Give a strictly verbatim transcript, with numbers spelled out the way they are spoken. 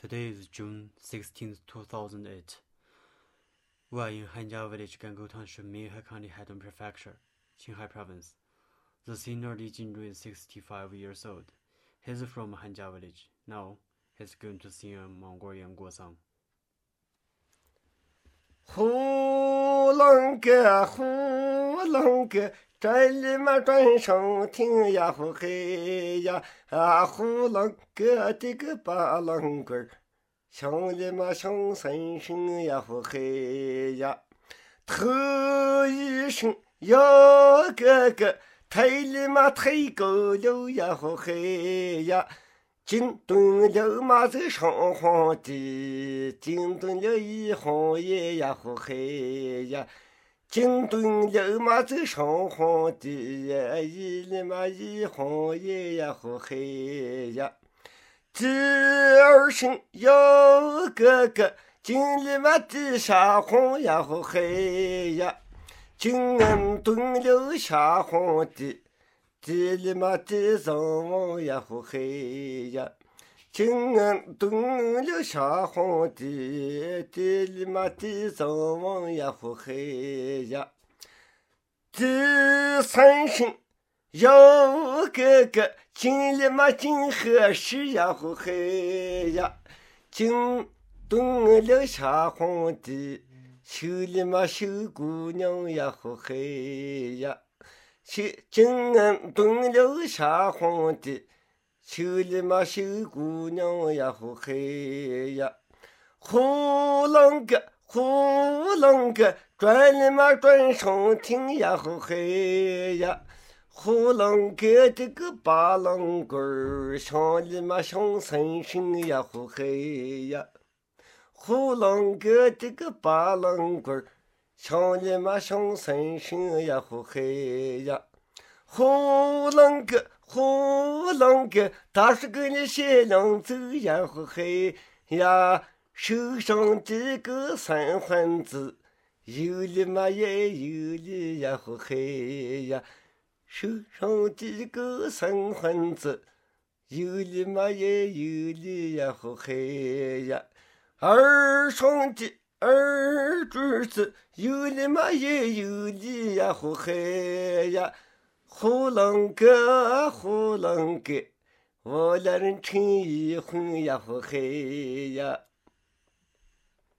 Today is June sixteenth, two thousand eight. We are in Hanjia Village, Gankou Township, Minhe County, Haidong Prefecture, Qinghai Province. The senior Li Jinru is sixty-five years old. He is from Hanjia Village. Now, he is going to sing a Mongolian Guo song. 呼隆个呼隆个，这里嘛转手听呀呼嘿呀啊，呼隆个这个巴啷个儿，兄弟嘛兄三声呀呼嘿呀，头一声哟个个，台里嘛抬高了呀呼嘿呀。惊动了马子上皇帝，惊动了一行爷呀呼嘿呀，惊动了马子上皇帝呀，一里嘛一行爷呀呼嘿呀，第二声哟哥哥，惊里嘛地下皇呀呼嘿呀，惊动了下皇帝。地里嘛地上王呀呼嘿呀，惊动了下皇帝，地里嘛地上王呀呼嘿呀，第三声哟哥哥，惊里嘛惊何事呀呼嘿呀，惊动了下皇帝，手里嘛绣姑娘呀呼嘿呀。惊动了下皇帝，手里嘛绣姑娘呀呼嘿呀，呼啷个呼啷个，转里嘛转上听呀呼嘿呀，呼啷个这个巴啷个儿，上里嘛上三声呀呼嘿呀，呼啷个这个巴啷个儿。上里嘛上三声呀呼嘿呀，呼啷个呼啷个，他是跟你写两走呀呼嘿呀，手上这个三环子，有理嘛也有理呀呼嘿呀，手上这个三环子，有理嘛也有理呀呼嘿呀，二双的。二柱子有理嘛也有理呀呼嘿呀，呼啷个呼啷个，我俩人成一婚呀呼嘿呀。